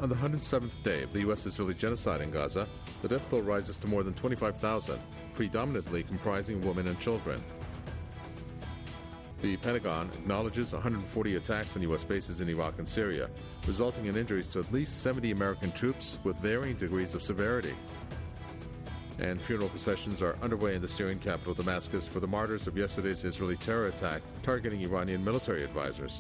On the 107th day of the U.S.-Israeli genocide in Gaza, the death toll rises to more than 25,000, predominantly comprising women and children. The Pentagon acknowledges 140 attacks on U.S. bases in Iraq and Syria, resulting in injuries to at least 70 American troops with varying degrees of severity. And funeral processions are underway in the Syrian capital Damascus for the martyrs of yesterday's Israeli terror attack targeting Iranian military advisors.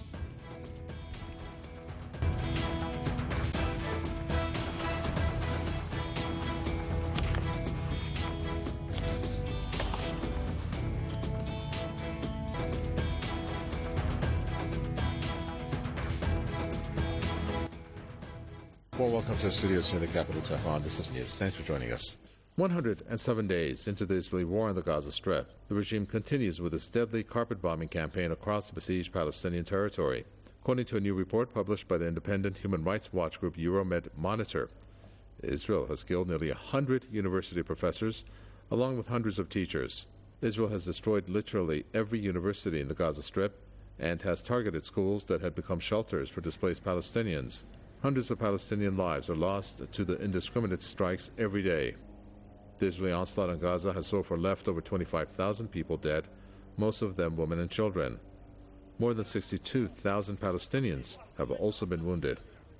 Well, welcome to the studios here in the capital, Tehran. This is News. Thanks for joining us. 107 days into the Israeli war on the Gaza Strip, the regime continues with its deadly carpet-bombing campaign across the besieged Palestinian territory. According to a new report published by the independent human rights watch group Euromed Monitor, Israel has killed nearly 100 university professors, along with hundreds of teachers. Israel has destroyed literally every university in the Gaza Strip and has targeted schools that had become shelters for displaced Palestinians. Hundreds of Palestinian lives are lost to the indiscriminate strikes every day. The Israeli onslaught on Gaza has so far left over 25,000 people dead, most of them women and children. More than 62,000 Palestinians have also been wounded.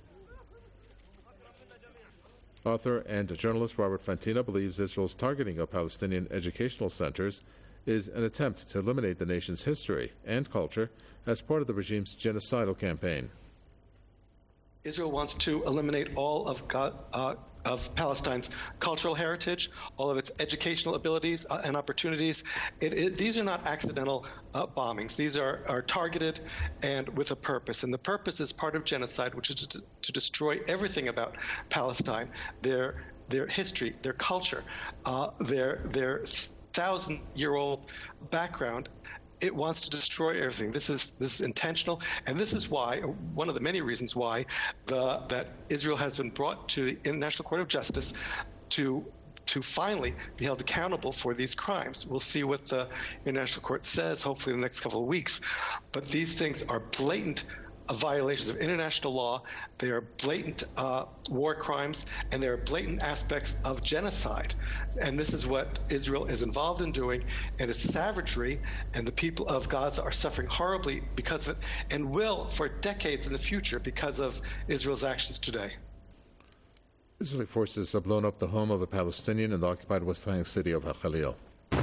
Author and journalist Robert Fantina believes Israel's targeting of Palestinian educational centers is an attempt to eliminate the nation's history and culture as part of the regime's genocidal campaign. Israel wants to eliminate all of Palestine's cultural heritage, all of its educational abilities and opportunities. These are not accidental bombings. These are targeted and with a purpose. And the purpose is part of genocide, which is to destroy everything about Palestine, their history, their culture, their thousand-year-old background. It wants to destroy everything. This is intentional, and this is why, one of the many reasons why, that Israel has been brought to the International Court of Justice to finally be held accountable for these crimes. We'll see what the International Court says, hopefully in the next couple of weeks. But these things are blatant violations of international law. They are blatant war crimes, and they are blatant aspects of genocide. And this is what Israel is involved in doing, and it's savagery, and the people of Gaza are suffering horribly because of it, and will for decades in the future because of Israel's actions today. Israeli forces have blown up the home of a Palestinian in the occupied West Bank city of Khalil.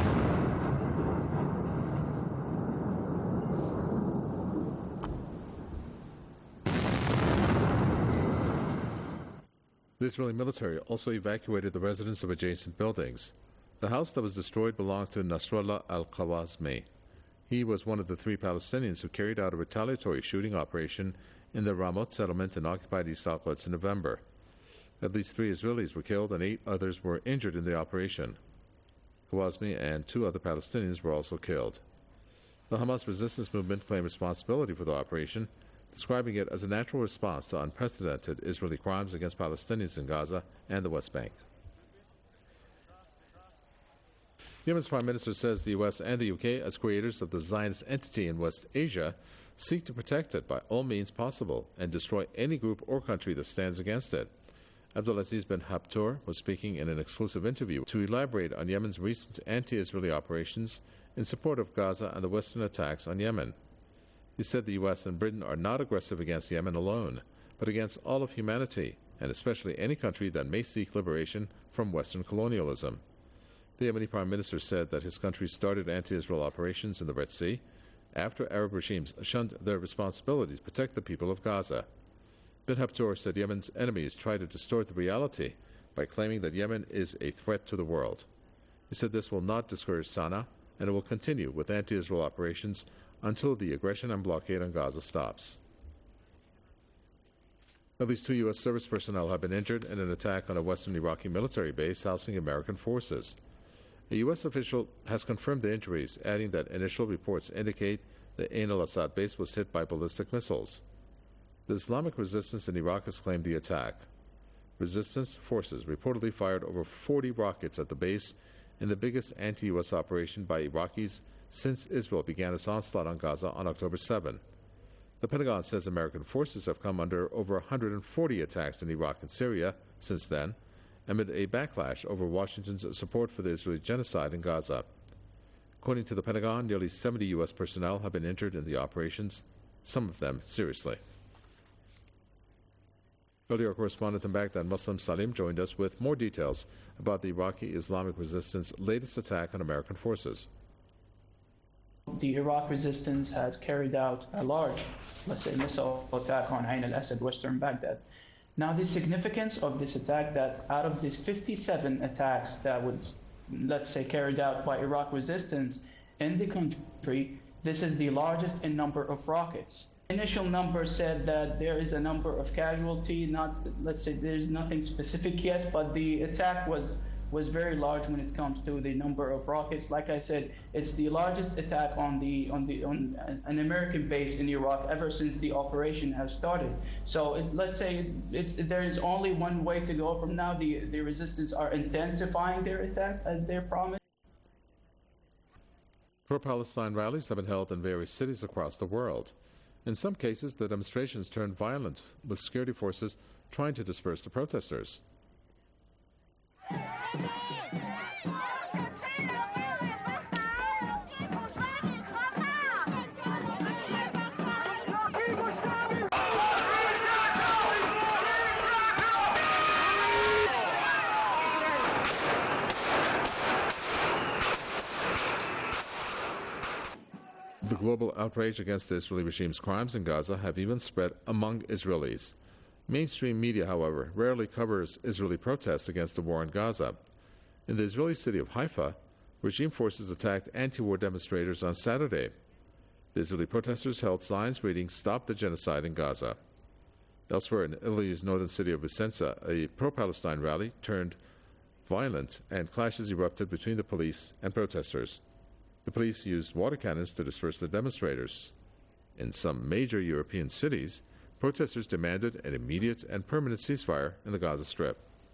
The Israeli military also evacuated the residents of adjacent buildings. The house that was destroyed belonged to Nasrallah al-Khawazmi. He was one of the 3 Palestinians who carried out a retaliatory shooting operation in the Ramot settlement in occupied East Outlets in November. At least 3 Israelis were killed and 8 others were injured in the operation. Khawazmi and 2 other Palestinians were also killed. The Hamas resistance movement claimed responsibility for the operation, describing it as a natural response to unprecedented Israeli crimes against Palestinians in Gaza and the West Bank. Yemen's Prime Minister says the U.S. and the U.K., as creators of the Zionist entity in West Asia, seek to protect it by all means possible and destroy any group or country that stands against it. Abdulaziz bin Habtoor was speaking in an exclusive interview to elaborate on Yemen's recent anti-Israeli operations in support of Gaza and the Western attacks on Yemen. He said the U.S. and Britain are not aggressive against Yemen alone, but against all of humanity, and especially any country that may seek liberation from Western colonialism. The Yemeni Prime Minister said that his country started anti-Israel operations in the Red Sea after Arab regimes shunned their responsibility to protect the people of Gaza. Bin Habtoor said Yemen's enemies try to distort the reality by claiming that Yemen is a threat to the world. He said this will not discourage Sana'a, and it will continue with anti-Israel operations until the aggression and blockade on Gaza stops. At least 2 U.S. service personnel have been injured in an attack on a western Iraqi military base housing American forces. A U.S. official has confirmed the injuries, adding that initial reports indicate the Ain al-Assad base was hit by ballistic missiles. The Islamic resistance in Iraq has claimed the attack. Resistance forces reportedly fired over 40 rockets at the base in the biggest anti-U.S. operation by Iraqis since Israel began its onslaught on Gaza on October 7. The Pentagon says American forces have come under over 140 attacks in Iraq and Syria since then, amid a backlash over Washington's support for the Israeli genocide in Gaza. According to the Pentagon, nearly 70 U.S. personnel have been injured in the operations, some of them seriously. Earlier, correspondent in Baghdad, Muslim Salim, joined us with more details about the Iraqi Islamic Resistance' latest attack on American forces. The Iraq resistance has carried out a large, missile attack on Ain al-Asad, western Baghdad. Now, the significance of this attack, that out of these 57 attacks that was, carried out by Iraq resistance in the country, this is the largest in number of rockets. Initial number said that there is a number of casualty, there's nothing specific yet, but the attack was very large when it comes to the number of rockets. Like I said, it's the largest attack on an American base in Iraq ever since the operation has started. So there is only one way to go from now. The resistance are intensifying their attack as they're promised. Pro-Palestine rallies have been held in various cities across the world. In some cases, the demonstrations turned violent, with security forces trying to disperse the protesters. The global outrage against the Israeli regime's crimes in Gaza have even spread among Israelis. Mainstream media, however, rarely covers Israeli protests against the war in Gaza. In the Israeli city of Haifa, regime forces attacked anti-war demonstrators on Saturday. The Israeli protesters held signs reading, "Stop the genocide in Gaza." Elsewhere in Italy's northern city of Vicenza, a pro-Palestine rally turned violent and clashes erupted between the police and protesters. The police used water cannons to disperse the demonstrators. In some major European cities, protesters demanded an immediate and permanent ceasefire in the Gaza Strip.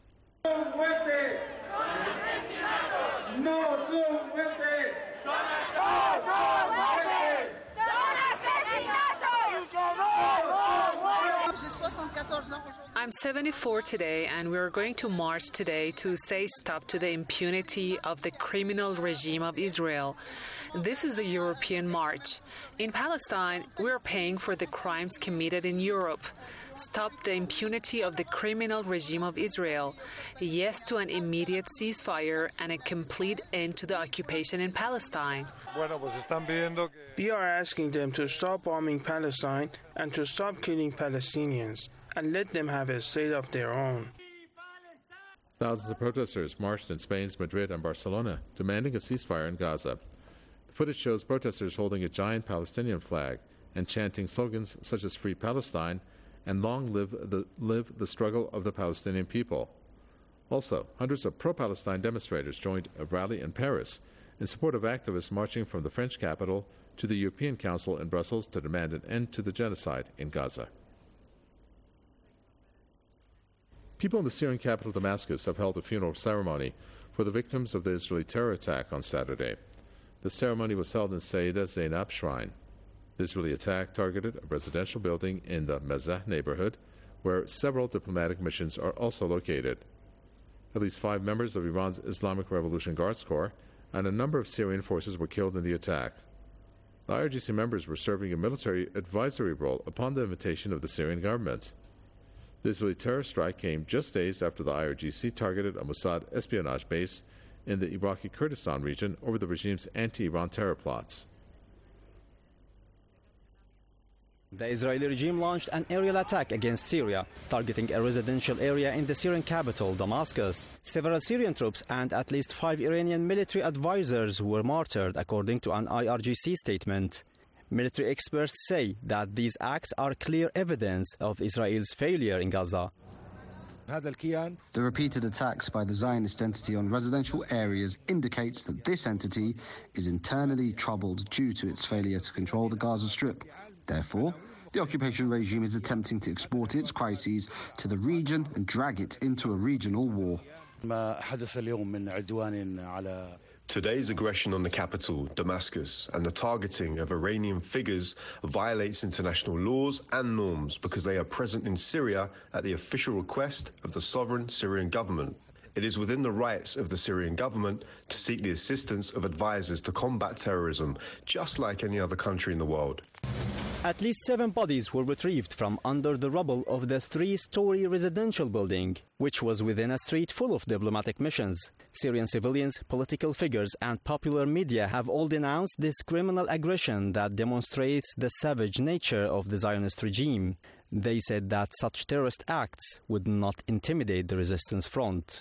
I'm 74 today, and we're going to march today to say stop to the impunity of the criminal regime of Israel. This is a European march. In Palestine, we're paying for the crimes committed in Europe. Stop the impunity of the criminal regime of Israel. Yes to an immediate ceasefire and a complete end to the occupation in Palestine. We are asking them to stop bombing Palestine and to stop killing Palestinians and let them have a state of their own. Thousands of protesters marched in Spain's Madrid and Barcelona, demanding a ceasefire in Gaza. The footage shows protesters holding a giant Palestinian flag and chanting slogans such as "Free Palestine" and "Long live the struggle of the Palestinian people." Also, hundreds of pro-Palestine demonstrators joined a rally in Paris in support of activists marching from the French capital to the European Council in Brussels to demand an end to the genocide in Gaza. People in the Syrian capital Damascus have held a funeral ceremony for the victims of the Israeli terror attack on Saturday. The ceremony was held in Sayyida Zainab Shrine. The Israeli attack targeted a residential building in the Mazah neighborhood, where several diplomatic missions are also located. At least 5 members of Iran's Islamic Revolution Guards Corps and a number of Syrian forces were killed in the attack. The IRGC members were serving a military advisory role upon the invitation of the Syrian government. The Israeli terror strike came just days after the IRGC targeted a Mossad espionage base in the Iraqi Kurdistan region over the regime's anti-Iran terror plots. The Israeli regime launched an aerial attack against Syria, targeting a residential area in the Syrian capital, Damascus. Several Syrian troops and at least 5 Iranian military advisors were martyred, according to an IRGC statement. Military experts say that these acts are clear evidence of Israel's failure in Gaza. The repeated attacks by the Zionist entity on residential areas indicates that this entity is internally troubled due to its failure to control the Gaza Strip. Therefore, the occupation regime is attempting to export its crises to the region and drag it into a regional war. Today's aggression on the capital, Damascus, and the targeting of Iranian figures violates international laws and norms because they are present in Syria at the official request of the sovereign Syrian government. It is within the rights of the Syrian government to seek the assistance of advisors to combat terrorism, just like any other country in the world. At least 7 bodies were retrieved from under the rubble of the 3-story residential building, which was within a street full of diplomatic missions. Syrian civilians, political figures, and popular media have all denounced this criminal aggression that demonstrates the savage nature of the Zionist regime. They said that such terrorist acts would not intimidate the resistance front.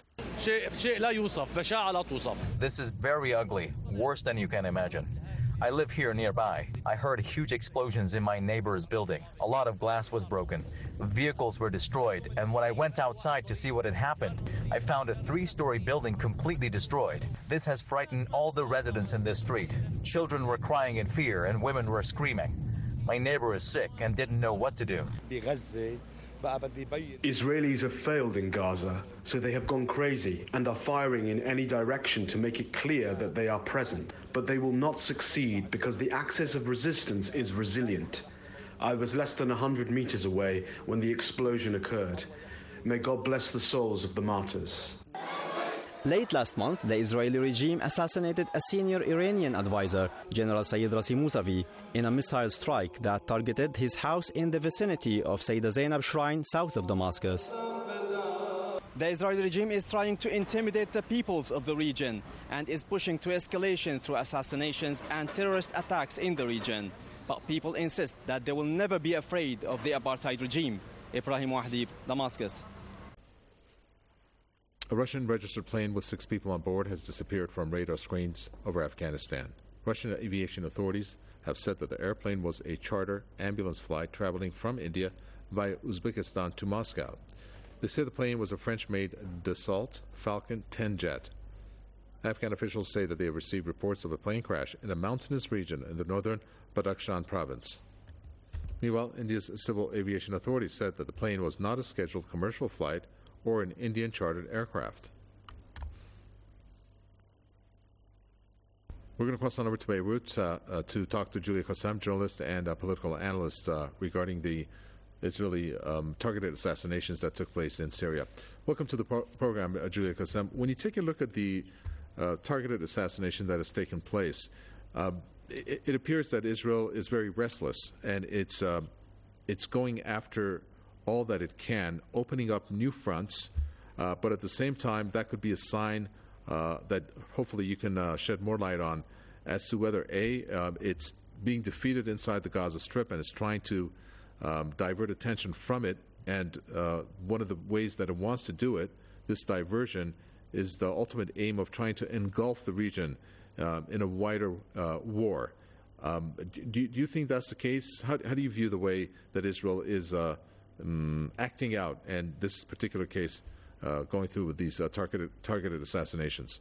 This is very ugly, worse than you can imagine. I live here nearby. I heard huge explosions in my neighbor's building. A lot of glass was broken. Vehicles were destroyed, and when I went outside to see what had happened, I found a 3-story building completely destroyed. This has frightened all the residents in this street. Children were crying in fear, and women were screaming. My neighbor is sick and didn't know what to do. Israelis have failed in Gaza, so they have gone crazy and are firing in any direction to make it clear that they are present. But they will not succeed because the axis of resistance is resilient. I was less than 100 meters away when the explosion occurred. May God bless the souls of the martyrs. Late last month, the Israeli regime assassinated a senior Iranian advisor, General Sayyid Rasim Mousavi, in a missile strike that targeted his house in the vicinity of Sayyidah Zainab Shrine south of Damascus. The Israeli regime is trying to intimidate the peoples of the region and is pushing to escalation through assassinations and terrorist attacks in the region. But people insist that they will never be afraid of the apartheid regime. Ibrahim Wahdib, Damascus. A Russian registered plane with 6 people on board has disappeared from radar screens over Afghanistan. Russian aviation authorities have said that the airplane was a charter ambulance flight traveling from India via Uzbekistan to Moscow. They say the plane was a French-made Dassault Falcon 10 jet. Afghan officials say that they have received reports of a plane crash in a mountainous region in the northern Badakhshan province. Meanwhile, India's civil aviation authorities said that the plane was not a scheduled commercial flight or an Indian chartered aircraft. We're going to cross on over to Beirut to talk to Julia Qassem, journalist and political analyst, regarding the Israeli targeted assassinations that took place in Syria. Welcome to the program, Julia Qassem. When you take a look at the targeted assassination that has taken place, it appears that Israel is very restless, and it's going after all that it can, opening up new fronts, but at the same time, that could be a sign that hopefully you can shed more light on as to whether, it's being defeated inside the Gaza Strip and is trying to divert attention from it, and one of the ways that it wants to do it, this diversion, is the ultimate aim of trying to engulf the region in a wider war. Do you think that's the case? How do you view the way that Israel is acting out, and this particular case going through with these targeted assassinations?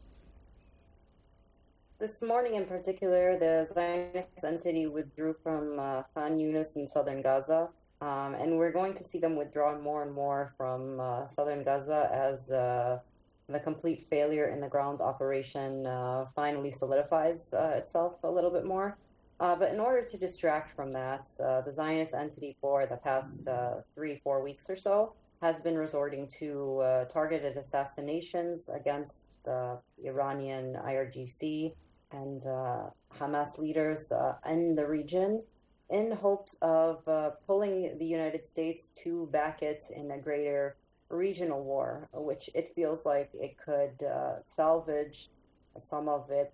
This morning in particular, the Zionist entity withdrew from Khan Yunis in southern Gaza, and we're going to see them withdraw more and more from southern Gaza as the complete failure in the ground operation finally solidifies itself a little bit more. But in order to distract from that, the Zionist entity for the past 3-4 weeks or so has been resorting to targeted assassinations against the Iranian IRGC and Hamas leaders in the region in hopes of pulling the United States to back it in a greater regional war, which it feels like it could salvage some of the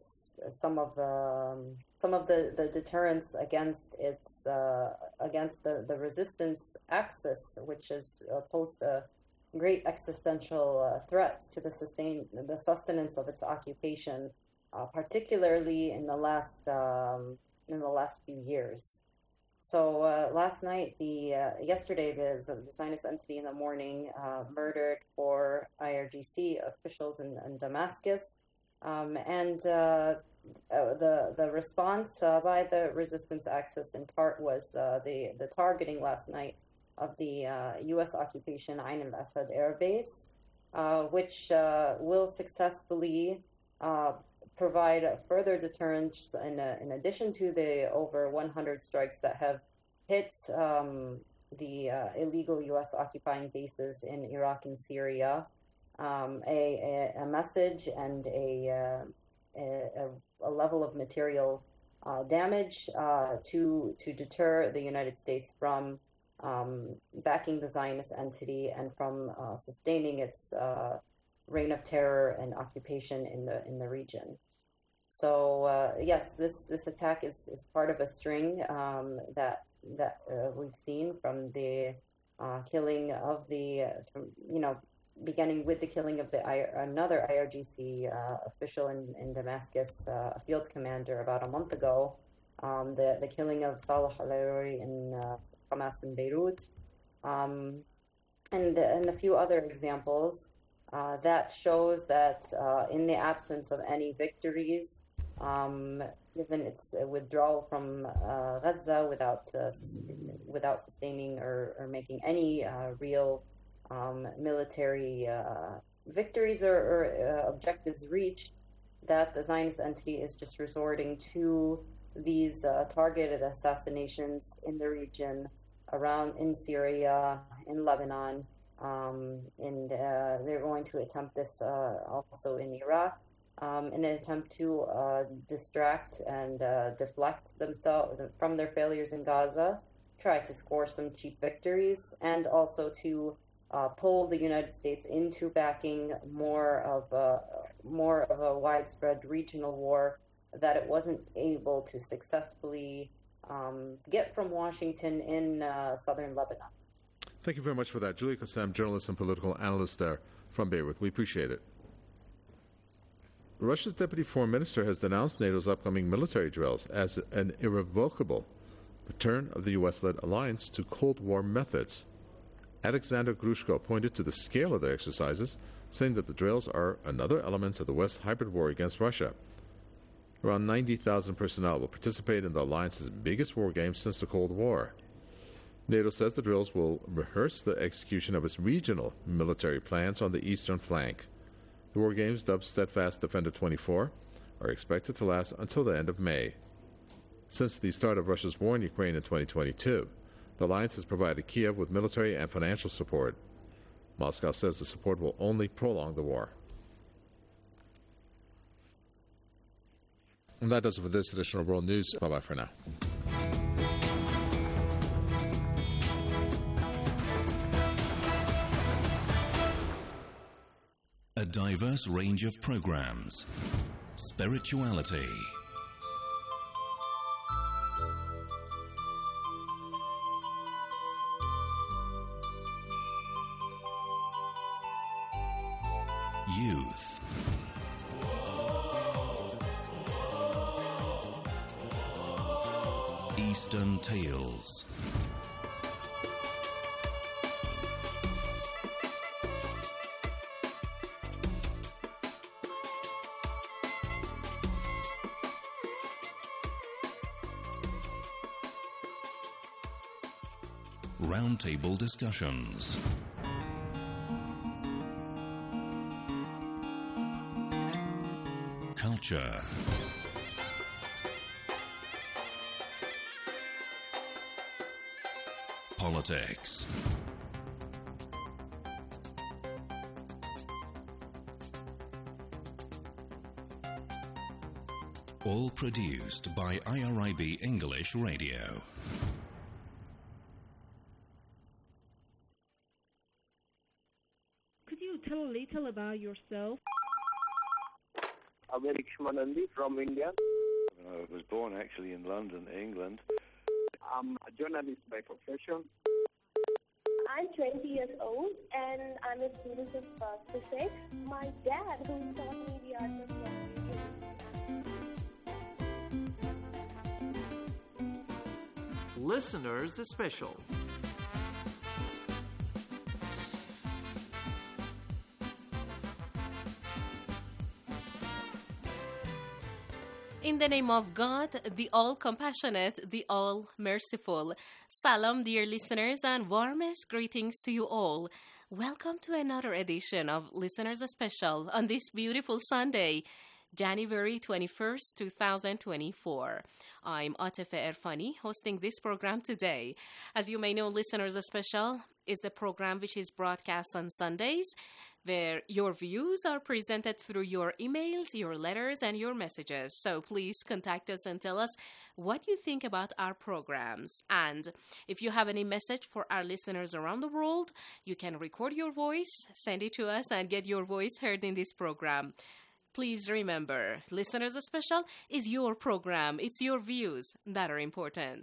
deterrence against its against the resistance axis, which has posed a great existential threat to the sustenance of its occupation, particularly in the last few years. So yesterday, the Zionist entity in the morning murdered 4 IRGC officials in Damascus. And the response by the resistance axis in part was the targeting last night of the U.S. occupation Ain al-Assad Air Base, which will successfully provide further deterrence in addition to the over 100 strikes that have hit the illegal U.S. occupying bases in Iraq and Syria. A message and a level of material damage to deter the United States from backing the Zionist entity and from sustaining its reign of terror and occupation in the region. So yes, this attack is part of a string that we've seen from the killing of beginning with the killing of another IRGC official in Damascus, a field commander about a month ago, the killing of Salah al-Arouri in Hamas in Beirut, and a few other examples that shows that in the absence of any victories, given its withdrawal from Gaza without sustaining or making any real military victories or objectives reached, that the Zionist entity is just resorting to these targeted assassinations in the region, in Syria, in Lebanon, and they're going to attempt this also in Iraq in an attempt to distract and deflect themselves from their failures in Gaza, try to score some cheap victories, and also to pull the United States into backing more of a widespread regional war that it wasn't able to successfully get from Washington in southern Lebanon. Thank you very much for that. Julia Kassam, journalist and political analyst there from Beirut. We appreciate it. Russia's deputy foreign minister has denounced NATO's upcoming military drills as an irrevocable return of the U.S.-led alliance to Cold War methods. Alexander Grushko pointed to the scale of the exercises, saying that the drills are another element of the West's hybrid war against Russia. Around 90,000 personnel will participate in the alliance's biggest war game since the Cold War. NATO says the drills will rehearse the execution of its regional military plans on the eastern flank. The war games, dubbed Steadfast Defender 24, are expected to last until the end of May. Since the start of Russia's war in Ukraine in 2022, the alliance has provided Kiev with military and financial support. Moscow says the support will only prolong the war. And that does it for this edition of World News. Bye-bye for now. A diverse range of programs. Spirituality. Youth. Eastern Tales. Roundtable discussions. Culture. Politics. All produced by IRIB English Radio. Could you tell a little about yourself? I'm Eric Shmanandi from India. I was born actually in London, England. I'm a journalist by profession. I'm 20 years old and I'm a student of physics. My dad, who taught me the art of writing. Listeners Special. In the name of God, the all-compassionate, the all-merciful. Salam, dear listeners, and warmest greetings to you all. Welcome to another edition of Listeners Special on this beautiful Sunday. January 21st, 2024. I'm Atife Erfani, hosting this program today. As you may know, Listeners Special is the program which is broadcast on Sundays, where your views are presented through your emails, your letters, and your messages. So please contact us and tell us what you think about our programs. And if you have any message for our listeners around the world, you can record your voice, send it to us, and get your voice heard in this program. Please remember, Listeners Special is your program. It's your views that are important.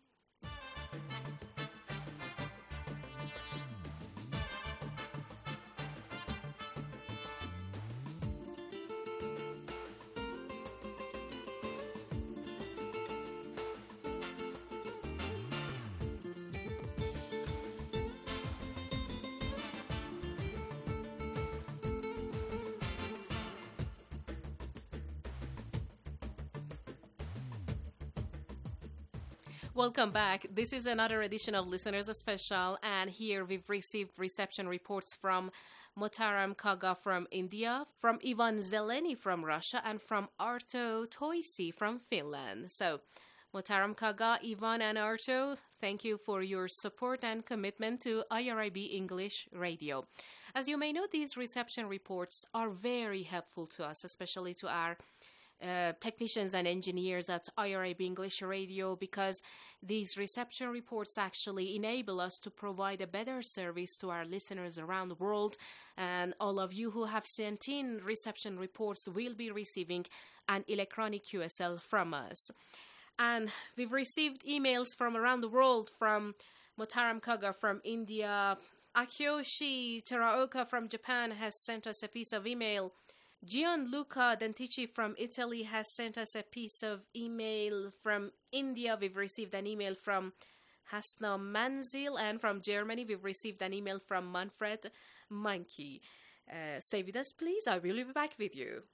Welcome back. This is another edition of Listeners Special, and here we've received reception reports from Motaram Kaga from India, from Ivan Zeleny from Russia, and from Arto Toisi from Finland. So, Motaram Kaga, Ivan, and Arto, thank you for your support and commitment to IRIB English Radio. As you may know, these reception reports are very helpful to us, especially to our technicians and engineers at IRIB English Radio, because these reception reports actually enable us to provide a better service to our listeners around the world. And all of you who have sent in reception reports will be receiving an electronic QSL from us. And we've received emails from around the world, from Motaram Kaga from India. Akioshi Teraoka from Japan has sent us a piece of email. Gianluca Dentici from Italy has sent us a piece of email. From India, we've received an email from Hasna Manzil, and from Germany, we've received an email from Manfred Monkey. Stay with us, please. I will be back with you.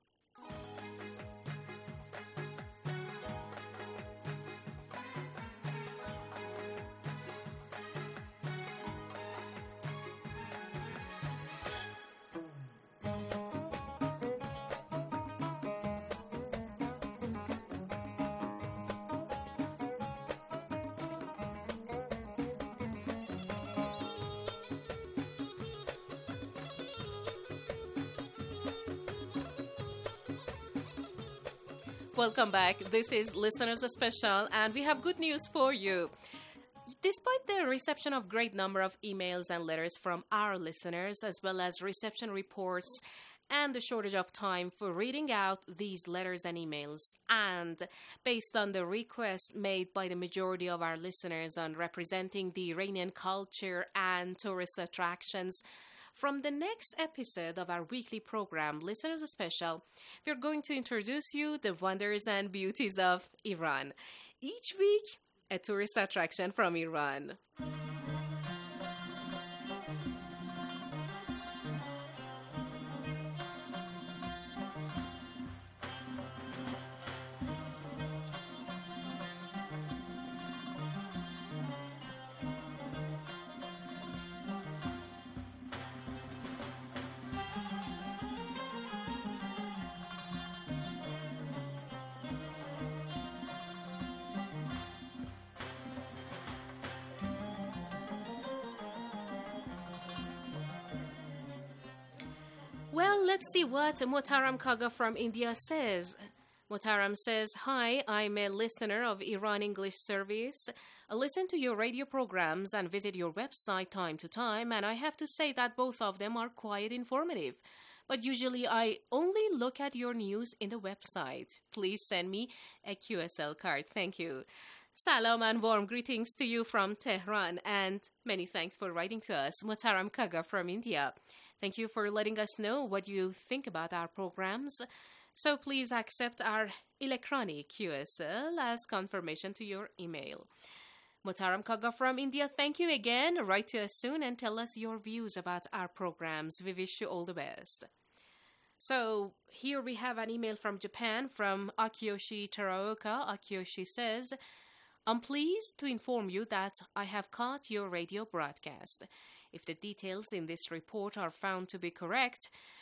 Welcome back. This is Listeners Special, and we have good news for you. Despite the reception of great number of emails and letters from our listeners, as well as reception reports and the shortage of time for reading out these letters and emails, and based on the request made by the majority of our listeners on representing the Iranian culture and tourist attractions, from the next episode of our weekly program, Listeners Special, we're going to introduce you the wonders and beauties of Iran. Each week, a tourist attraction from Iran. Well, let's see what Motaram Kaga from India says. Motaram says, "Hi, I'm a listener of Iran English Service. I listen to your radio programs and visit your website time to time, and I have to say that both of them are quite informative. But usually I only look at your news in the website. Please send me a QSL card. Thank you." Salam and warm greetings to you from Tehran, and many thanks for writing to us, Motaram Kaga from India. Thank you for letting us know what you think about our programs. So please accept our electronic QSL as confirmation to your email. Motaram Kaga from India, thank you again. Write to us soon and tell us your views about our programs. We wish you all the best. So here we have an email from Japan from Akiyoshi Teraoka. Akiyoshi says, "I'm pleased to inform you that I have caught your radio broadcast. If the details in this report are found to be correct,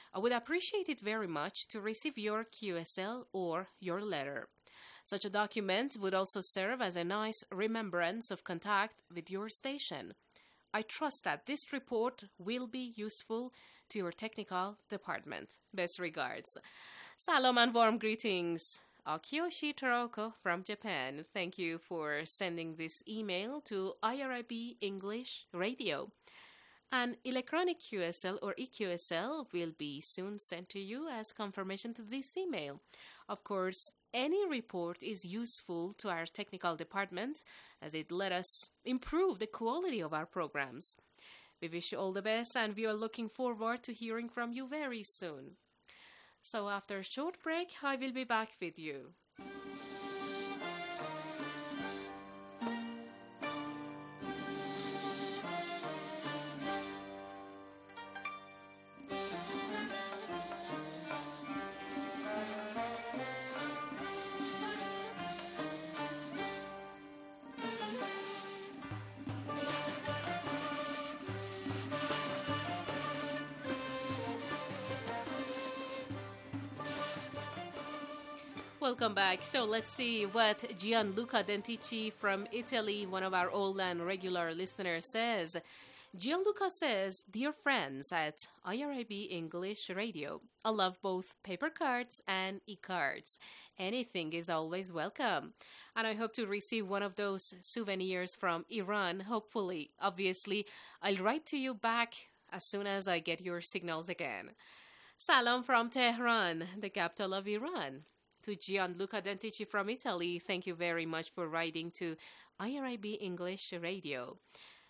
I would appreciate it very much to receive your QSL or your letter. Such a document would also serve as a nice remembrance of contact with your station. I trust that this report will be useful to your technical department. Best regards. Salam and warm greetings. Akiyoshi Toroko from Japan. Thank you for sending this email to IRIB English Radio. An electronic QSL or EQSL will be soon sent to you as confirmation to this email. Of course, any report is useful to our technical department as it let us improve the quality of our programs. We wish you all the best and we are looking forward to hearing from you very soon. So after a short break, I will be back with you. Welcome back. So let's see what Gianluca Dentici from Italy, one of our old and regular listeners, says. Gianluca says, Dear friends at IRIB English Radio, I love both paper cards and e-cards. Anything is always welcome. And I hope to receive one of those souvenirs from Iran, hopefully. Obviously, I'll write to you back as soon as I get your signals again. Salam from Tehran, the capital of Iran. To Gianluca Dentici from Italy, thank you very much for writing to IRIB English Radio.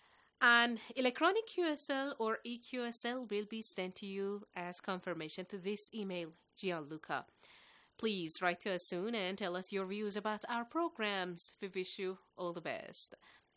An electronic QSL or EQSL will be sent to you as confirmation to this email, Gianluca. Please write to us soon and tell us your views about our programs. We wish you all the best.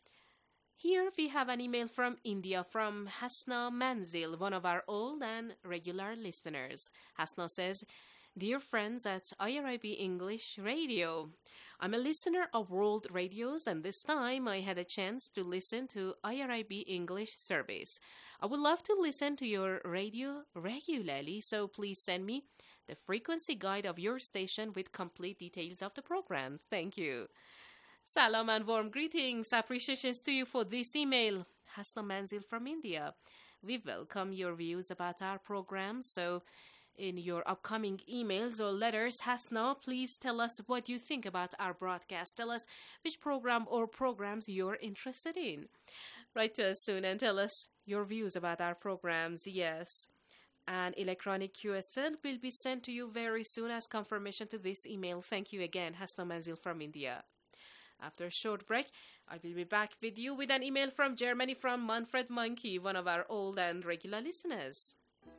Here we have an email from India from Hasna Manzil, one of our old and regular listeners. Hasna says, Dear friends at IRIB English Radio, I'm a listener of World Radios and this time I had a chance to listen to IRIB English service. I would love to listen to your radio regularly, so please send me the frequency guide of your station with complete details of the program. Thank you. Salam and warm greetings. Appreciations to you for this email. Hasna Manzil from India. We welcome your views about our program, so in your upcoming emails or letters, Hasna, please tell us what you think about our broadcast. Tell us which program or programs you're interested in. Write to us soon and tell us your views about our programs. Yes, an electronic QSL will be sent to you very soon as confirmation to this email. Thank you again, Hasna Manzil from India. After a short break, I will be back with you with an email from Germany from Manfred Monkey, one of our old and regular listeners.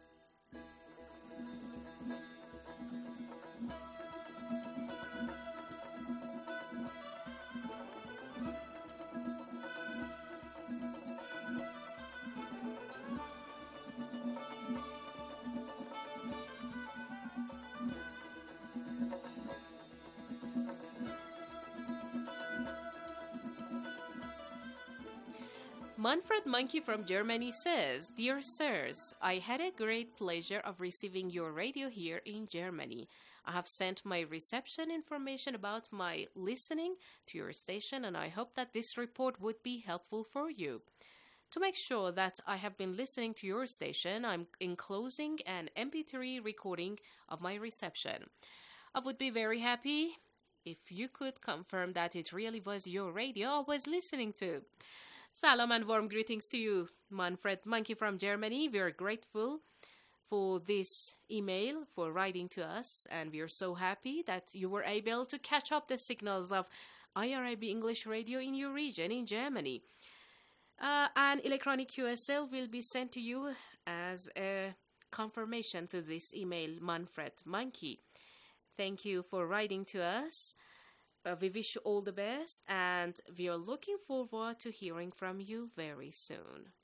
Manfred Monkey from Germany says, Dear sirs, I had a great pleasure of receiving your radio here in Germany. I have sent my reception information about my listening to your station and I hope that this report would be helpful for you. To make sure that I have been listening to your station, I'm enclosing an MP3 recording of my reception. I would be very happy if you could confirm that it really was your radio I was listening to. Salam and warm greetings to you, Manfred Monkey from Germany. We are grateful for this email, for writing to us, and we are so happy that you were able to catch up the signals of IRIB English Radio in your region in Germany. An electronic QSL will be sent to you as a confirmation to this email, Manfred Monkey. Thank you for writing to us. We wish you all the best, and we are looking forward to hearing from you very soon.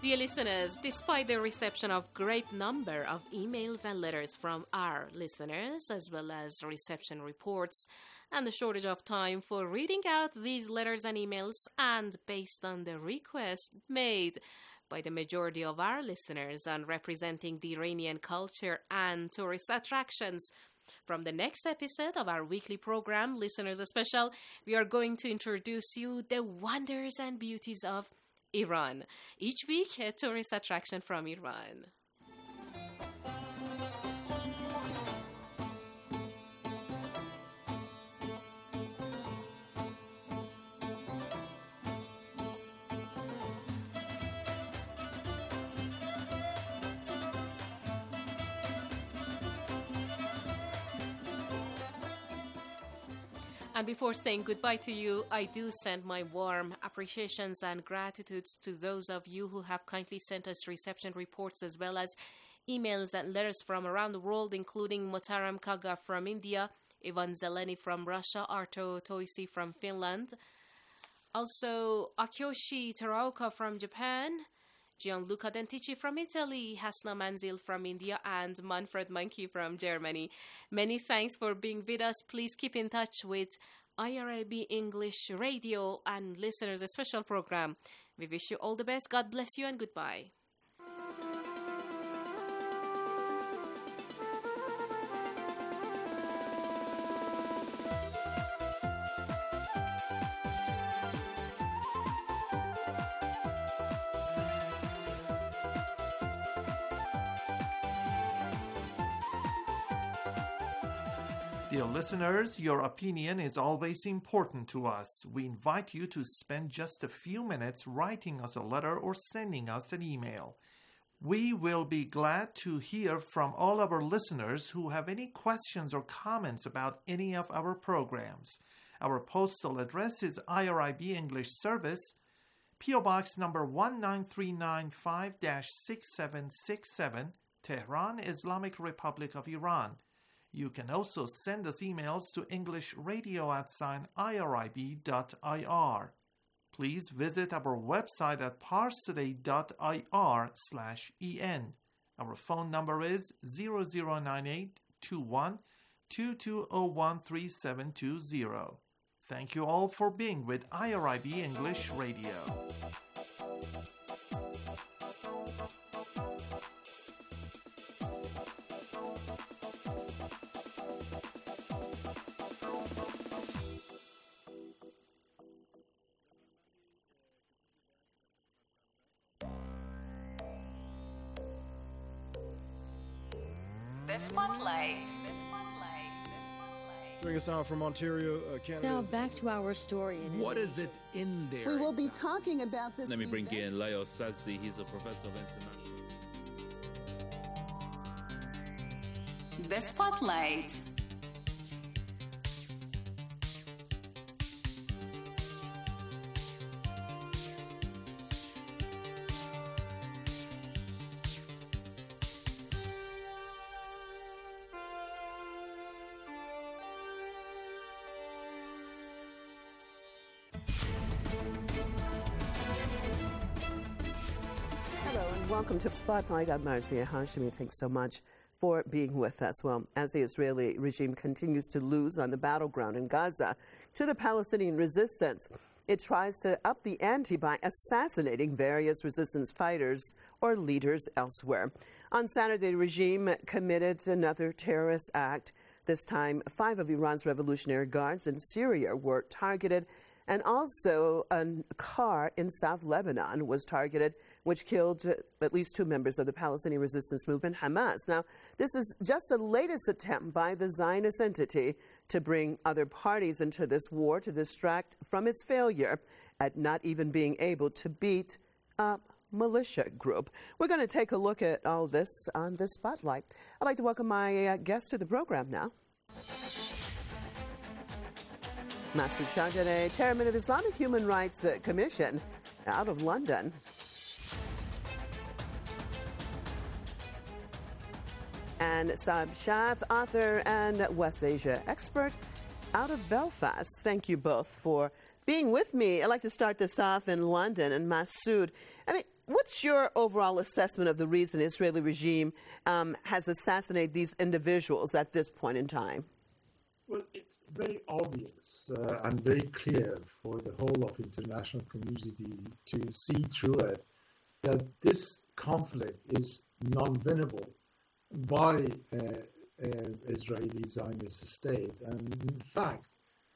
Dear listeners, despite the reception of great number of emails and letters from our listeners, as well as reception reports, and the shortage of time for reading out these letters and emails, and based on the request made by the majority of our listeners on representing the Iranian culture and tourist attractions, from the next episode of our weekly program, Listeners Special, we are going to introduce you the wonders and beauties of Iran. Each week, a tourist attraction from Iran. And before saying goodbye to you, I do send my warm appreciations and gratitudes to those of you who have kindly sent us reception reports as well as emails and letters from around the world, including Motaram Kaga from India, Ivan Zeleny from Russia, Arto Toisi from Finland, also Akyoshi Taraoka from Japan, Gianluca Dentici from Italy, Hasna Manzil from India, and Manfred Monkey from Germany. Many thanks for being with us. Please keep in touch with IRIB English Radio and Listeners a Special program. We wish you all the best. God bless you and goodbye. Dear listeners, your opinion is always important to us. We invite you to spend just a few minutes writing us a letter or sending us an email. We will be glad to hear from all of our listeners who have any questions or comments about any of our programs. Our postal address is IRIB English Service, P.O. Box number 19395-6767, Tehran, Islamic Republic of Iran. You can also send us emails to englishradio@irib.ir. Please visit our website at parstoday.ir/en. Our phone number is 0098-21-2201-3720. Thank you all for being with IRIB English Radio. Bring us out from Ontario, Canada. Now back to our story. What is it in there? We will be talking about this. Let me bring in Leo Sazdi. He's a professor of international. The Spotlight. Welcome to Spotlight. I'm Marzieh Hashemi. Thanks so much for being with us. Well, as the Israeli regime continues to lose on the battleground in Gaza to the Palestinian resistance, it tries to up the ante by assassinating various resistance fighters or leaders elsewhere. On Saturday, the regime committed another terrorist act. This time, 5 of Iran's Revolutionary Guards in Syria were targeted, and also a car in South Lebanon was targeted, which killed at least 2 members of the Palestinian resistance movement, Hamas. Now, this is just the latest attempt by the Zionist entity to bring other parties into this war to distract from its failure at not even being able to beat a militia group. We're going to take a look at all this on the Spotlight. I'd like to welcome my guest to the program now. Masoud Shahjaneh, chairman of Islamic Human Rights Commission out of London. And Saab Shah, author and West Asia expert out of Belfast. Thank you both for being with me. I'd like to start this off in London. And Masoud, I mean, What's your overall assessment of the reason the Israeli regime has assassinated these individuals at this point in time? Well, it's very obvious and very clear for the whole of international community to see through it that this conflict is non-winnable by Israeli Zionist state. And in fact,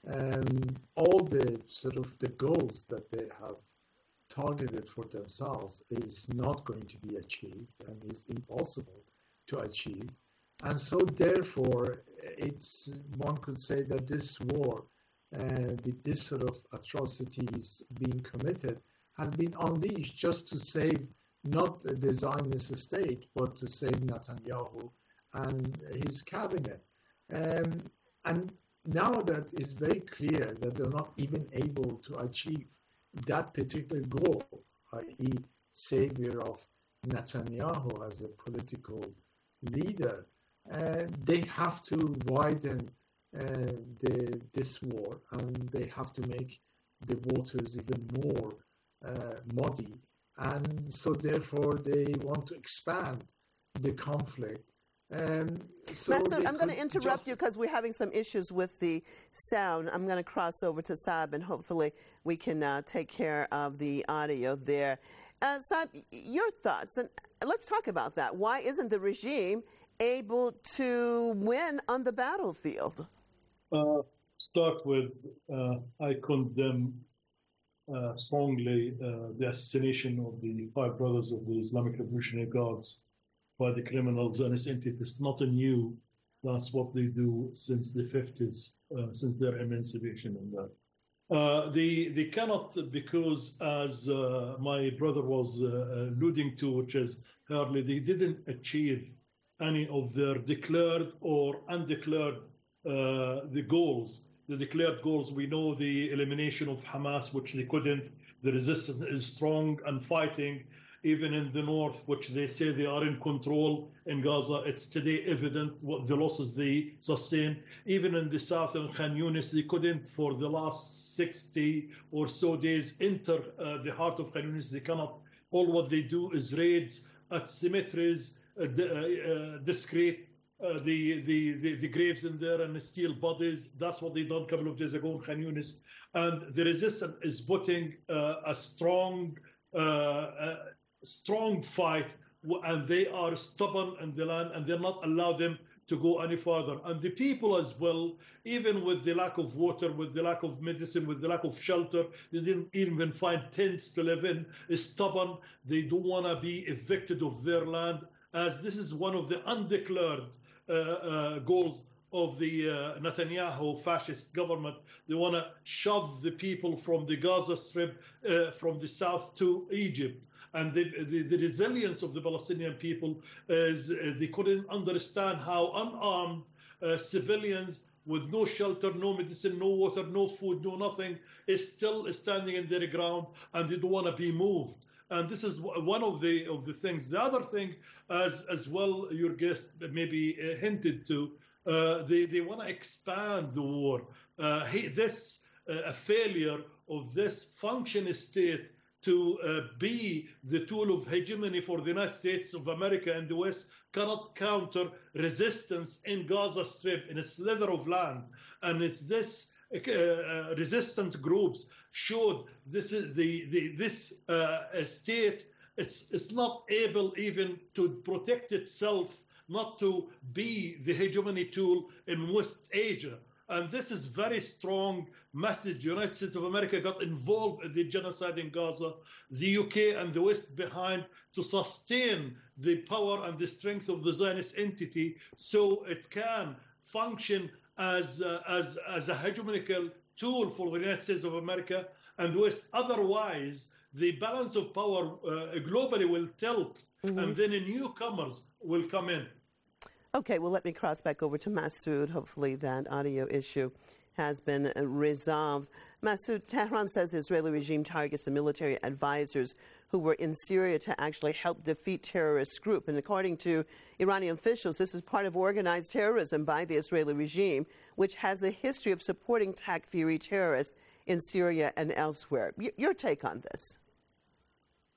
all the sort of the goals that they have targeted for themselves is not going to be achieved and is impossible to achieve. And so therefore, one could say that this war, with this sort of atrocities being committed, has been unleashed just to save not the Zionist state, but to save Netanyahu and his cabinet. And now that it's very clear that they're not even able to achieve that particular goal, i.e. savior of Netanyahu as a political leader, they have to widen this war, and they have to make the waters even more muddy. And so therefore they want to expand the conflict. Masoud, I'm going to interrupt you because we're having some issues with the sound. I'm going to cross over to Saab, and hopefully we can take care of the audio there. Saab, your thoughts, and let's talk about that. Why isn't the regime able to win on the battlefield? Start with, I condemn strongly the assassination of the 5 brothers of the Islamic Revolutionary Guards by the criminal Zionist entity. It's not a new. That's what they do since the 50s, since their emancipation and that. They cannot, because as my brother was alluding to, which is early, they didn't achieve any of their declared or undeclared the goals. The declared goals, we know the elimination of Hamas, which they couldn't. The resistance is strong and fighting. Even in the north, which they say they are in control in Gaza, it's today evident what the losses they sustain. Even in the south, in Khan Yunis, they couldn't, for the last 60 or so days, enter the heart of Khan Yunis. They cannot. All what they do is raids at cemeteries, discreet the graves in there and steal bodies. That's what they done a couple of days ago in Khan Yunis. And the resistance is putting a strong fight, and they are stubborn in the land, and they're not allow them to go any further. And the people as well, even with the lack of water, with the lack of medicine, with the lack of shelter, they didn't even find tents to live in, is stubborn. They don't want to be evicted of their land, as this is one of the undeclared goals of the Netanyahu fascist government. They want to shove the people from the Gaza Strip, from the south to Egypt. And the resilience of the Palestinian people is they couldn't understand how unarmed civilians with no shelter, no medicine, no water, no food, no nothing, is still standing in their ground, and they don't want to be moved. And this is one of the things. The other thing, as well, your guest maybe hinted to, they want to expand the war. A failure of this functioning state to be the tool of hegemony for the United States of America and the West cannot counter resistance in Gaza Strip, in a slither of land. And it's this resistant groups showed this is this state. It's not able even to protect itself, not to be the hegemony tool in West Asia. And this is very strong message. The United States of America got involved in the genocide in Gaza, the UK and the West behind to sustain the power and the strength of the Zionist entity so it can function as a hegemonical tool for the United States of America and the West. Otherwise, the balance of power globally will tilt, and then newcomers will come in. Okay, well, let me cross back over to Masoud. Hopefully that audio issue has been resolved. Masoud, Tehran says the Israeli regime targets the military advisors who were in Syria to actually help defeat terrorist group. And according to Iranian officials, this is part of organized terrorism by the Israeli regime, which has a history of supporting Takfiri terrorists in Syria and elsewhere. Your take on this?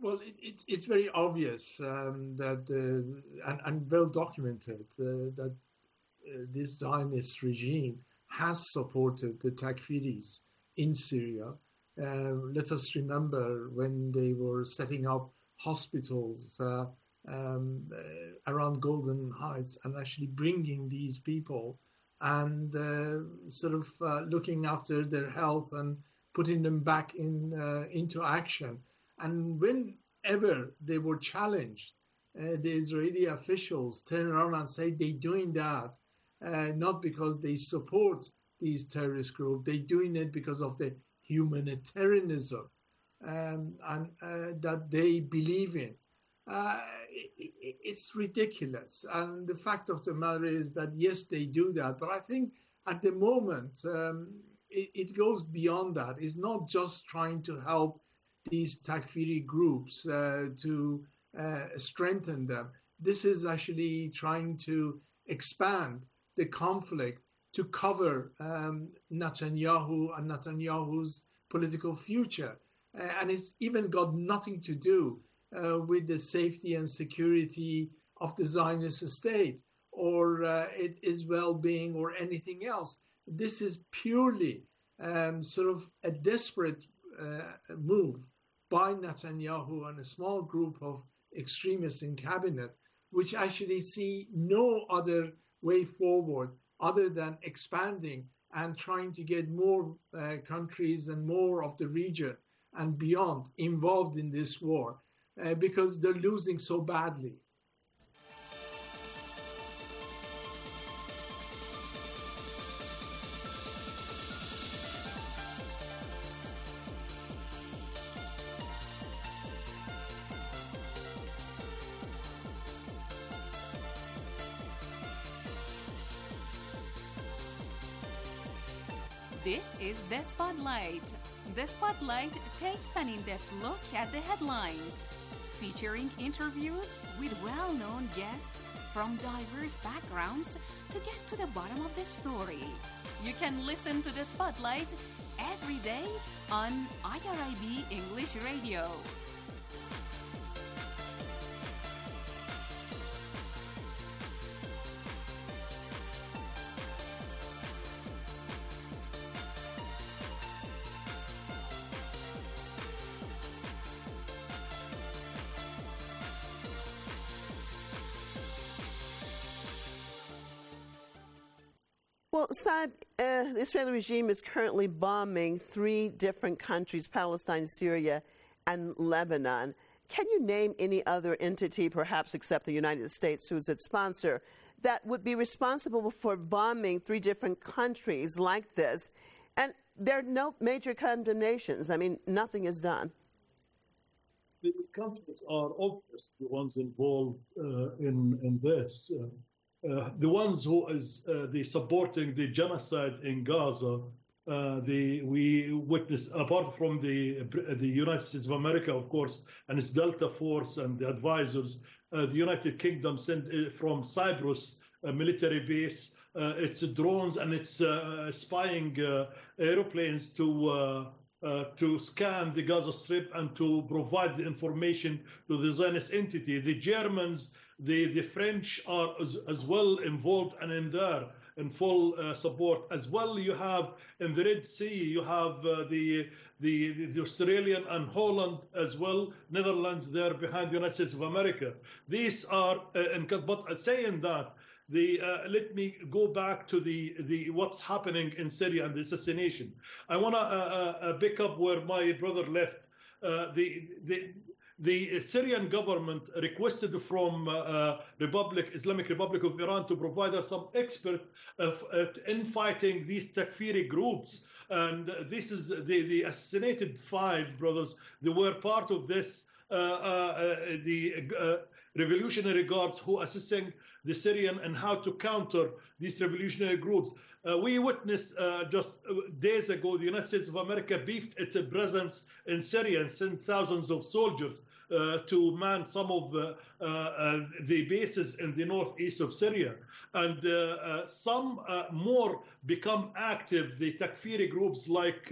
Well, it's very obvious that, and well documented, that this Zionist regime has supported the Takfiris in Syria. Let us remember when they were setting up hospitals around Golden Heights and actually bringing these people and looking after their health and putting them back into action. And whenever they were challenged, the Israeli officials turn around and say they're doing that not because they support these terrorist groups, they're doing it because of the humanitarianism and that they believe in. It's ridiculous. And the fact of the matter is that, yes, they do that. But I think at the moment, it goes beyond that. It's not just trying to help these Takfiri groups to strengthen them. This is actually trying to expand the conflict to cover Netanyahu and Netanyahu's political future. And it's even got nothing to do with the safety and security of the Zionist state or its well-being or anything else. This is purely a desperate move by Netanyahu and a small group of extremists in cabinet, which actually see no other way forward other than expanding and trying to get more countries and more of the region and beyond involved in this war because they're losing so badly. This is The Spotlight. The Spotlight takes an in-depth look at the headlines, featuring interviews with well-known guests from diverse backgrounds to get to the bottom of the story. You can listen to The Spotlight every day on IRIB English Radio. Well, Saad, the Israeli regime is currently bombing 3 different countries, Palestine, Syria, and Lebanon. Can you name any other entity, perhaps except the United States, who is its sponsor, that would be responsible for bombing 3 different countries like this? And there are no major condemnations. I mean, nothing is done. The countries are obvious, the ones involved in this. The ones who is supporting the genocide in Gaza, we witness, apart from the United States of America, of course, and its Delta Force and the advisors, the United Kingdom sent from Cyprus a military base, its drones and its spying airplanes to scan the Gaza Strip and to provide the information to the Zionist entity. The Germans, the French are as well involved and in there in full support. As well, you have in the Red Sea, you have the Australian and Holland as well, Netherlands there behind the United States of America. These are, but saying that, let me go back to the what's happening in Syria and the assassination. I want to pick up where my brother left. The Syrian government requested from Islamic Republic of Iran to provide us some expert in fighting these Takfiri groups. And this is the assassinated 5 brothers. They were part of this, the Revolutionary Guards who assisting the Syrian and how to counter these revolutionary groups. We witnessed just days ago, the United States of America beefed its presence in Syria and sent thousands of soldiers. to man some of the bases in the northeast of Syria. And some more become active, the Takfiri groups like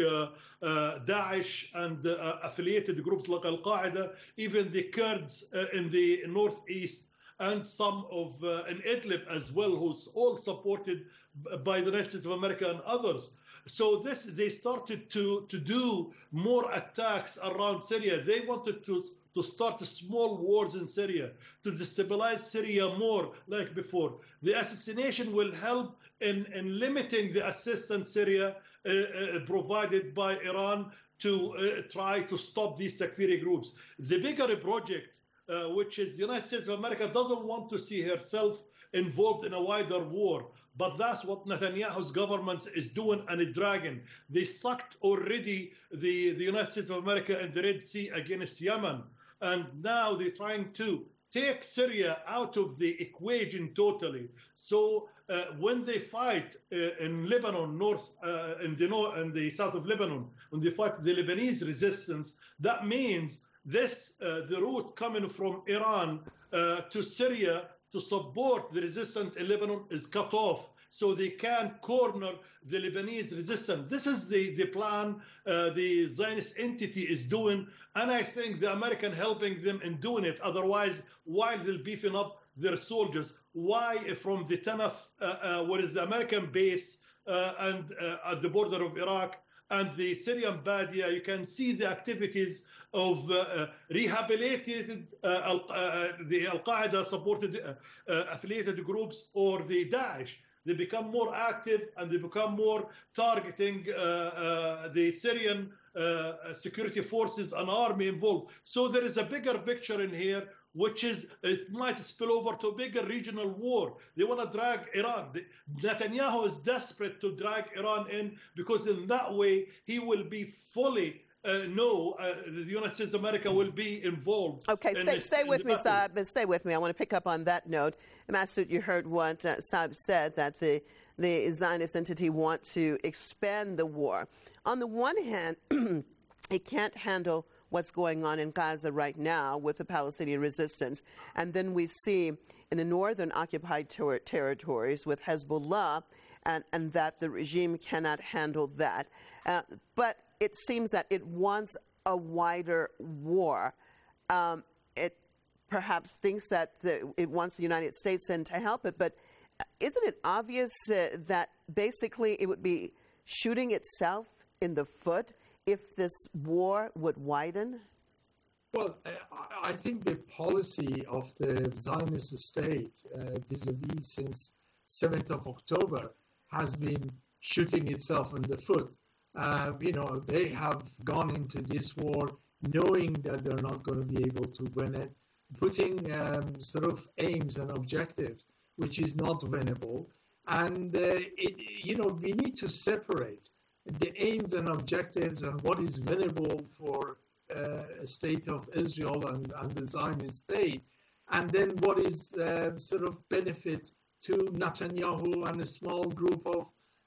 Daesh and affiliated groups like Al-Qaeda, even the Kurds in the northeast, and some of in Idlib as well, who's all supported by the United States of America and others. So they started to do more attacks around Syria. They wanted to start small wars in Syria, to destabilize Syria more like before. The assassination will help in limiting the assistance Syria provided by Iran to try to stop these Takfiri groups. The bigger project, which is the United States of America doesn't want to see herself involved in a wider war. But that's what Netanyahu's government is doing and dragging. They sucked already the United States of America in the Red Sea against Yemen. And now they're trying to take Syria out of the equation totally. So when they fight in Lebanon, in the south of Lebanon, when they fight the Lebanese resistance, that means the route coming from Iran to Syria to support the resistance in Lebanon is cut off, so they can corner the Lebanese resistance. This is the plan the Zionist entity is doing, and I think the American helping them in doing it. Otherwise, while they're beefing up their soldiers, why from the Tanaf, what is the American base and at the border of Iraq and the Syrian Badia, you can see the activities of rehabilitated the Al-Qaeda supported affiliated groups or the Daesh. They become more active and they become more targeting the Syrian security forces and army involved. So there is a bigger picture in here, which is it might spill over to a bigger regional war. They want to drag Iran. Netanyahu is desperate to drag Iran in, because in that way he will be fully the United States of America will be involved. Okay, stay with me, Saab. Stay with me. I want to pick up on that note. Masoud, you heard what Saab said, that the Zionist entity want to expand the war. On the one hand, it can't handle what's going on in Gaza right now with the Palestinian resistance. And then we see in the northern occupied territories with Hezbollah, and that the regime cannot handle that. But it seems that it wants a wider war. It perhaps thinks that it wants the United States in to help it, but isn't it obvious that basically it would be shooting itself in the foot if this war would widen? Well, I think the policy of the Zionist state vis-a-vis since 7th of October has been shooting itself in the foot. They have gone into this war knowing that they're not going to be able to win it, putting sort of aims and objectives, which is not winnable. And, we need to separate the aims and objectives and what is winnable for a state of Israel and the Zionist state, and then what is sort of benefit to Netanyahu and a small group of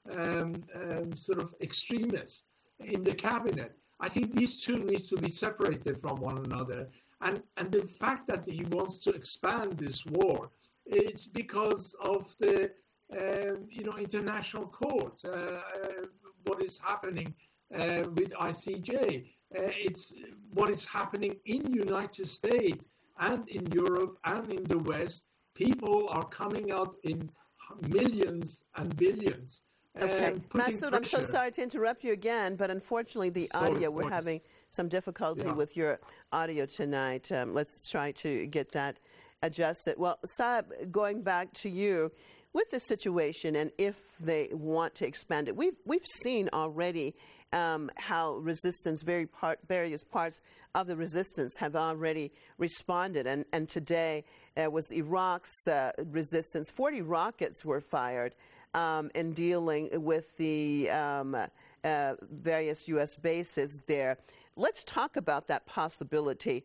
sort of extremists in the cabinet. I think these two need to be separated from one another. And the fact that he wants to expand this war, it's because of the international court. What is happening with ICJ? It's what is happening in the United States and in Europe and in the West. People are coming out in millions and billions. Okay, Masoud, I'm so sorry to interrupt you again, but unfortunately the audio, we're having some difficulty with your audio tonight. Let's try to get that adjusted. Well, Saab, going back to you, with the situation and if they want to expand it, we've seen already how resistance, various parts of the resistance have already responded. And today was Iraq's resistance. 40 rockets were fired in dealing with the various U.S. bases there. Let's talk about that possibility.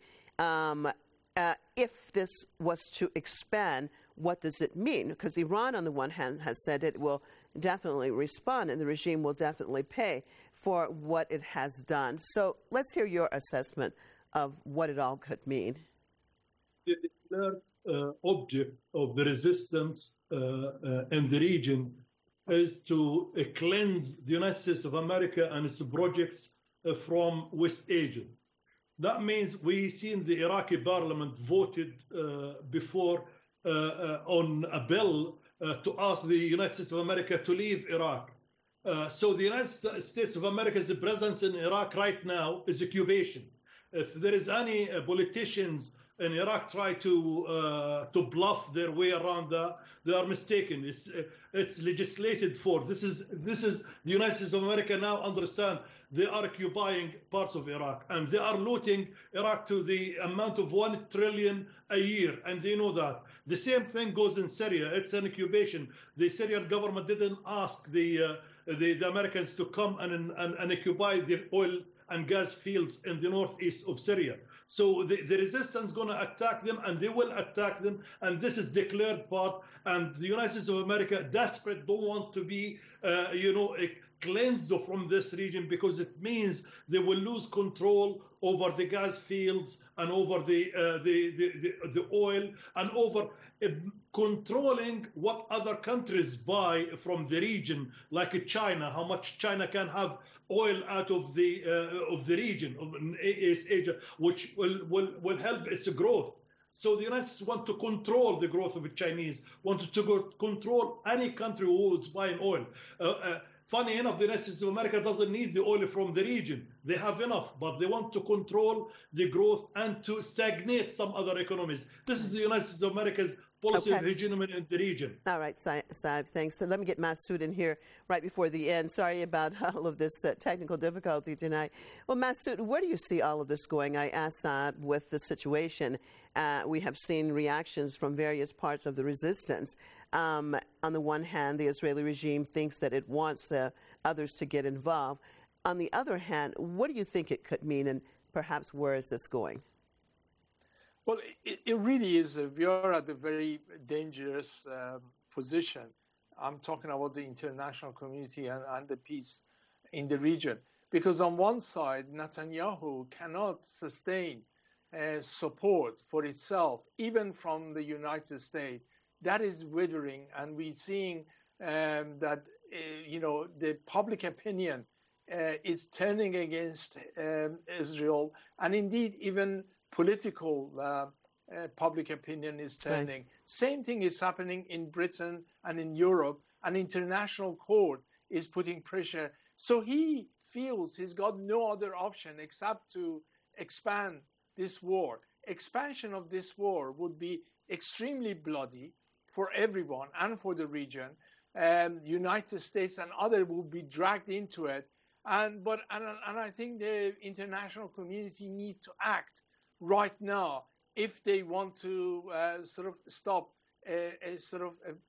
If this was to expand, what does it mean? Because Iran, on the one hand, has said it will definitely respond and the regime will definitely pay for what it has done. So let's hear your assessment of what it all could mean? The declared object of the resistance in the region is to cleanse the United States of America and its projects from West Asia. That means we seen the Iraqi parliament voted before on a bill to ask the United States of America to leave Iraq. So the United States of America's presence in Iraq right now is occupation. If there is any politicians in Iraq try to bluff their way around that, they are mistaken. It's legislated for. This is the United States of America now understand they are occupying parts of Iraq and they are looting Iraq to the amount of $1 trillion a year, and they know that. The same thing goes in Syria. It's an occupation. The Syrian government didn't ask the Americans to come and occupy the oil and gas fields in the northeast of Syria. So the resistance is going to attack them, and they will attack them, and this is declared part. And the United States of America, desperate, don't want to be, cleansed from this region, because it means they will lose control over the gas fields and over the oil and over controlling what other countries buy from the region, like China, how much China can have oil out of the region of Asia, which will help its growth. So the United States want to control the growth of the Chinese, wanted to control any country who is buying oil. Funny enough, the United States of America doesn't need the oil from the region. They have enough, but they want to control the growth and to stagnate some other economies. This is the United States of America's policy of hegemony in the region. All right, Saib, thanks. So let me get Masood in here right before the end. Sorry about all of this technical difficulty tonight. Well, Masood, where do you see all of this going? I asked Saib with the situation. We have seen reactions from various parts of the resistance. On the one hand, the Israeli regime thinks that it wants others to get involved. On the other hand, what do you think it could mean, and perhaps where is this going? Well, it really is. We are at a very dangerous position. I'm talking about the international community and the peace in the region. Because on one side, Netanyahu cannot sustain support for itself, even from the United States. That is withering, and we're seeing that the public opinion is turning against Israel, and indeed even political public opinion is turning. Right. Same thing is happening in Britain and in Europe. An international court is putting pressure. So he feels he's got no other option except to expand this war. Expansion of this war would be extremely bloody for everyone and for the region. United States and others will be dragged into it. And I think the international community need to act right now if they want to sort of stop a sort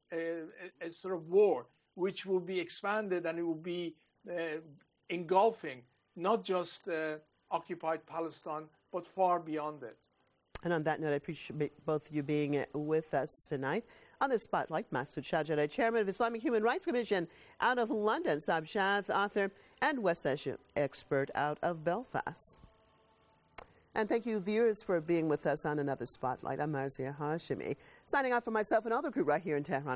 of war which will be expanded, and it will be engulfing not just occupied Palestine but far beyond it. And on that note, I appreciate both of you being with us tonight. On the spotlight, Masood Shahjareh, Chairman of Islamic Human Rights Commission out of London, Saib Shah, author and West Asia expert out of Belfast. And thank you, viewers, for being with us on another Spotlight. I'm Marzia Hashimi, signing off for myself and all the crew right here in Tehran.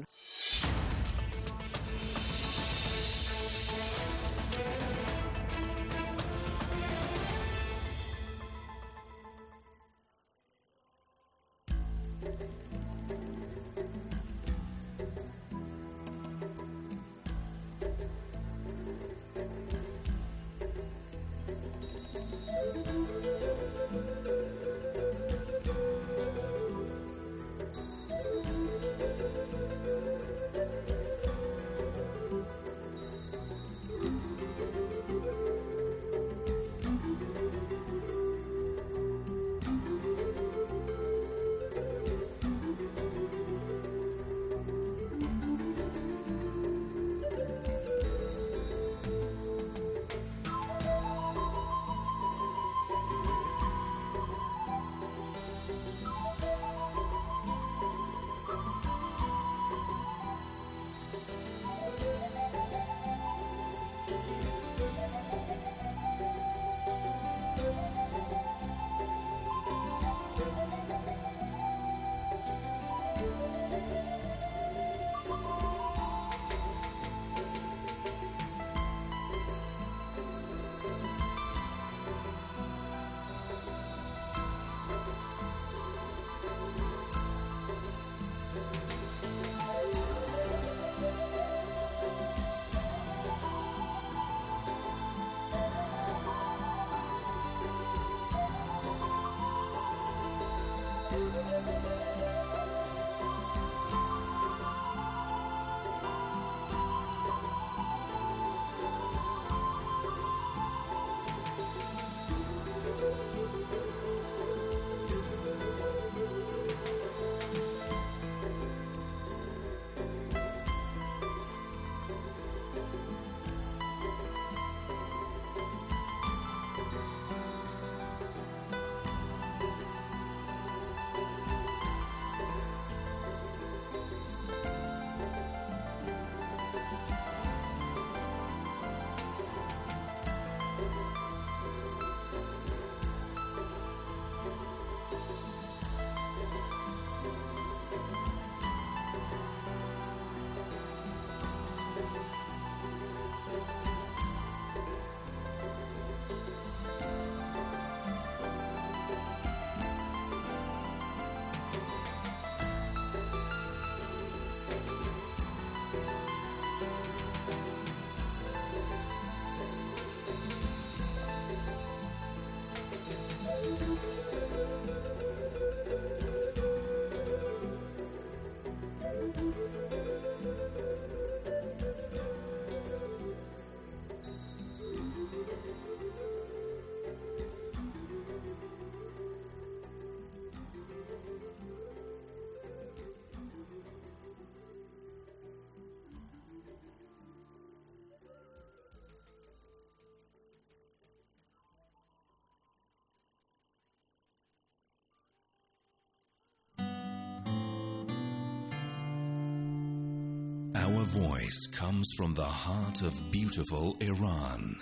Our voice comes from the heart of beautiful Iran.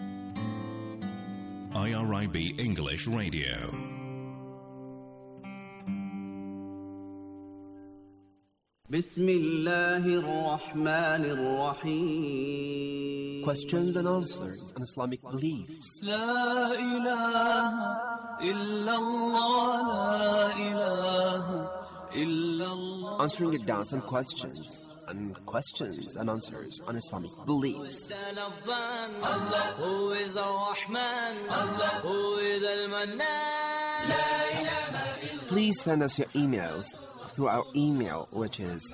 IRIB English Radio. Questions and answers on Islamic beliefs. La ilaha illallah, la ilaha illallah. Answering your doubts and questions and answers on Islamic beliefs. Allah, who is Ar-Rahman, Allah, who is Al-Mannan. Please send us your emails through our email, which is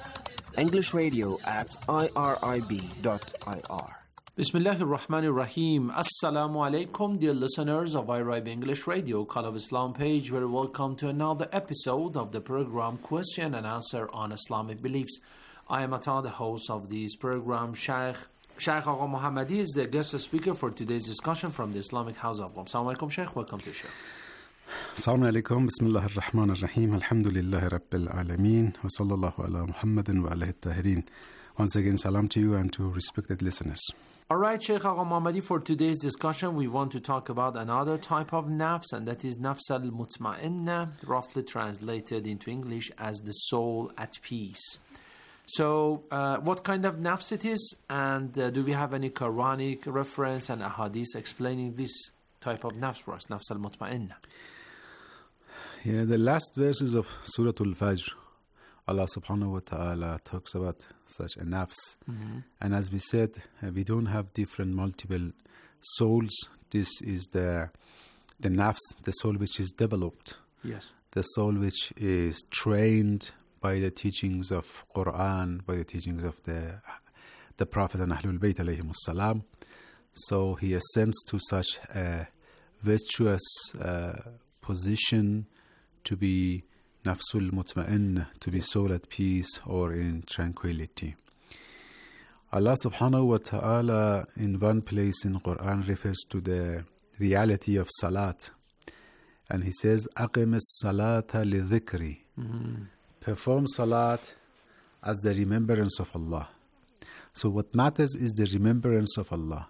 englishradio@irib.ir. Bismillahir Rahmanir Rahim. Assalamu alaikum, dear listeners of IRIB English Radio, Call of Islam page. Very welcome to another episode of the program Question and Answer on Islamic Beliefs. I am Ata, the host of this program. Sheikh Agha Muhammadi is the guest speaker for today's discussion from the Islamic House of Qom. Assalamu alaikum, Sheikh. Welcome to the show. Assalamu alaikum. Bismillah ar-Rahman ar-Rahim. Alhamdulillahi Rabbil Alameen. Wa sallallahu ala Muhammadin wa alihi tahirin. Once again, salam to you and to respected listeners. All right, Sheikh Agha Muhammadi, for today's discussion, we want to talk about another type of nafs, and that is nafs al-mutma'inna, roughly translated into English as the soul at peace. So, what kind of nafs it is, and do we have any Quranic reference and ahadith explaining this type of nafs for us, nafs al-mutma'inna? Yeah, the last verses of Surah Al-Fajr, Allah subhanahu wa ta'ala talks about such a nafs. Mm-hmm. And as we said, we don't have different multiple souls. This is the nafs, the soul which is developed. Yes. The soul which is trained by the teachings of Quran, by the teachings of the Prophet and Ahlul Bayt alayhimus salam. So he ascends to such a virtuous position to be nafsul mutma'in, to be soul at peace or in tranquility. Allah subhanahu wa ta'ala in one place in Quran refers to the reality of salat, and he says aqim as-salata li dhikri. Perform salat as the remembrance of Allah. So what matters is the remembrance of Allah.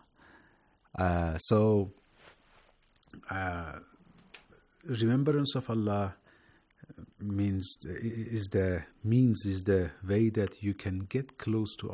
Remembrance of Allah is the way that you can get close to